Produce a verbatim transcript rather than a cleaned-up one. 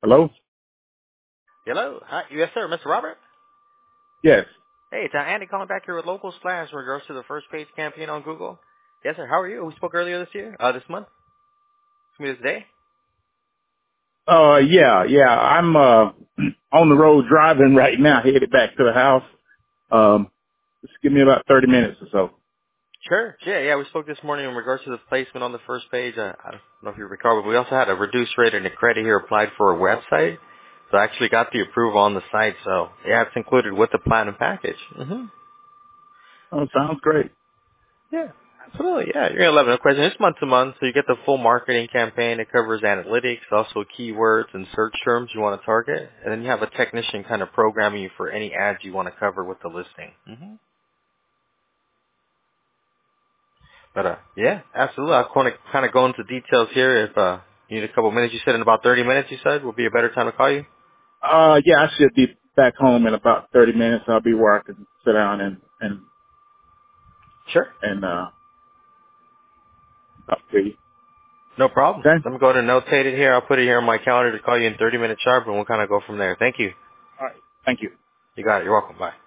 Hello? Hello. Hi. Yes, sir. Mister Robert? Yes. Hey, it's uh, Andy calling back here with Local Splash in regards to the first page campaign on Google. Yes, sir. How are you? We spoke earlier this year? Uh, this month? Excuse me, this day? Uh, yeah, yeah. I'm, uh, on the road driving right now, headed back to the house. Um, just give me about thirty minutes or so. Sure. Yeah, yeah. We spoke this morning in regards to the placement on the first page. Uh, I don't know if you recall, but we also had a reduced rate and a credit here applied for a website. So I actually got the approval on the site. So, yeah, it's included with the platinum package. Mm-hmm. Oh, sounds great. Yeah, absolutely. Yeah, you're gonna love it. No question. It's month to month, so you get the full marketing campaign. It covers analytics, also keywords and search terms you want to target, and then you have a technician kind of programming you for any ads you want to cover with the listing. hmm But uh, yeah, absolutely. I'll kind of kind of go into details here. If uh, you need a couple minutes, you said in about thirty minutes. You said will be a better time to call you. Uh, yeah, I should be back home in about thirty minutes. I'll be where I can sit down and, and, Sure. and, uh, talk to you. No problem. Okay? Let me go ahead and notate it here. I'll put it here on my calendar to call you in thirty minutes sharp, and we'll kind of go from there. Thank you. All right. Thank you. You got it. You're welcome. Bye.